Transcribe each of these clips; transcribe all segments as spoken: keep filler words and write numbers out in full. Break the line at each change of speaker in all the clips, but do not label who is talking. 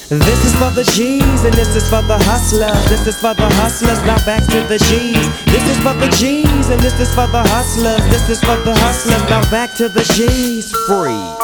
This is for the G's and this is for the hustlers. This is for the hustlers, now back to the G's. This is for the G's and this is for the hustlers. This is for the hustlers, now back to the G's.
Freeze.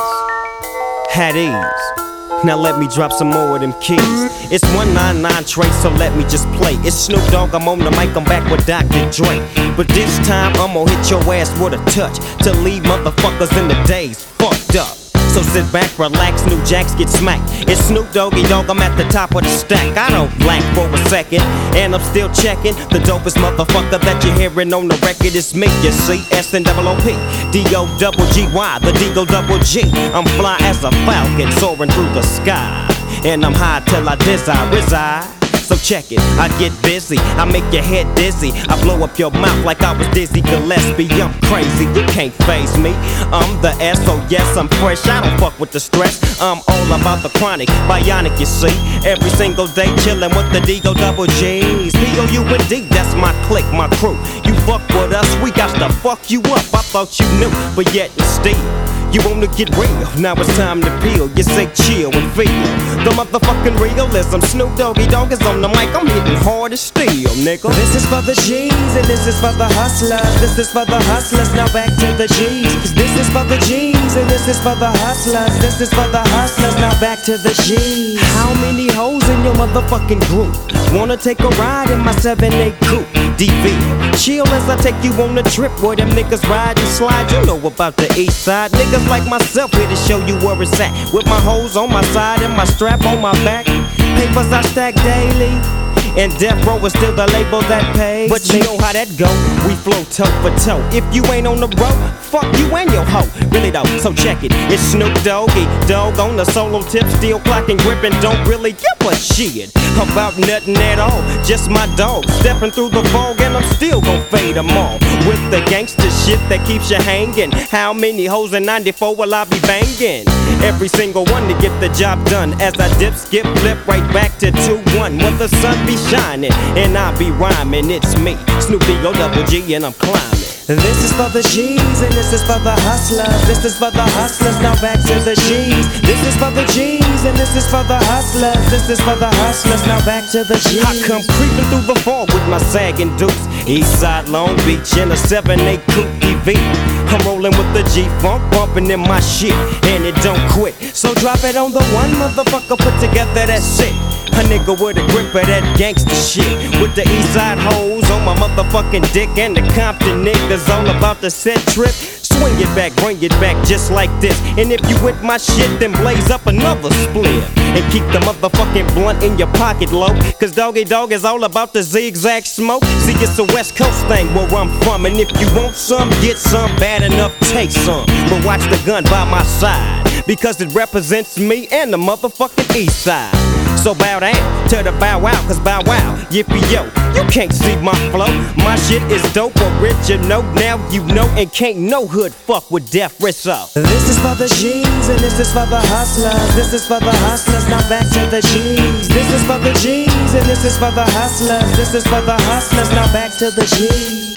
Had ease. Now let me drop some more of them keys. It's one nine nine Trace, so let me just play. It's Snoop Dogg, I'm on the mic, I'm back with Doctor Dre. But this time I'm gonna hit your ass with a touch to leave motherfuckers in the days fucked up. So sit back, relax, new jacks get smacked. It's Snoop Doggy Dogg, I'm at the top of the stack. I don't blank for a second, and I'm still checking. The dopest motherfucker that you're hearing on the record is me, you see. S N O O P, D O double G Y, the D-O double G. I'm fly as a falcon, soaring through the sky. And I'm high till I desire reside. So check it, I get busy, I make your head dizzy, I blow up your mouth like I was Dizzy Gillespie. I'm crazy, you can't faze me. I'm the S, so yes, I'm fresh, I don't fuck with the stress. I'm all about the chronic, bionic, you see. Every single day chillin' with the D-O double G's. P O U N D, that's my clique, my crew. You fuck with us, we got to fuck you up. I thought you knew, but yet and still you wanna get real, now it's time to peel. You say chill and feel the motherfucking realism. Snoop Doggy Dogg is on the mic, I'm hitting hard as steel, nigga.
This is for the G's and this is for the hustlers. This is for the hustlers, now back to the G's. This is for the G's and this is for the hustlers. This is for the hustlers, now back to the G's.
How many hoes in your motherfucking group wanna take a ride in my seven eight coupe? D V, chill as I take you on a trip where them niggas ride and slide. You know about the east side. Niggas like myself here to show you where it's at. With my hoes on my side and my strap on my back. Papers I stack daily, and Death Row is still the label that pays. But you know how that go, we flow toe for toe. If you ain't on the road, fuck you and your hoe. Really though, so check it, it's Snoop Doggy Dogg on the solo tip, still clocking, gripping, don't really give a shit about nothing at all. Just my dog, stepping through the fog and I'm still gon' fade them all. With the gangster shit that keeps you hanging. How many hoes in ninety-four will I be banging? Every single one to get the job done. As I dip, skip, flip right back to two one. When the sun be shining and I be rhyming, it's me, Snoop D-O double G, and I'm climbing.
This is for the G's and this is for the hustlers. This is for the hustlers, now back to the G's. This is for the G's and this is for the hustlers. This is for the hustlers, now back to the G's.
I come creeping through the fog with my sagging dukes. Eastside Long Beach in a seven eight coupe D V. I'm rolling with the G-Funk, bumping in my shit, and it don't quit. So drop it on the one motherfucker put together, that's it. A nigga with a grip of that gangster shit. With the Eastside hoes on my motherfucking dick, and the Compton niggas all about the set trip. Swing it back, bring it back just like this. And if you with my shit, then blaze up another split. And keep the motherfucking blunt in your pocket low, cause Doggy Dogg is all about the zigzag smoke. See, it's a West Coast thing where I'm from, and if you want some, get some, bad enough, take some. But watch the gun by my side, because it represents me and the motherfucking East Side. So bow down to the bow wow, cause bow wow, yippee yo, you can't see my flow. My shit is dope, original, now you know, and can't no hood fuck with Death Rizzo.
This is for the G's and this is for the hustlers. This is for the hustlers, now back to the G's. This is for the G's and this is for the hustlers. This is for the hustlers, now back to the G's.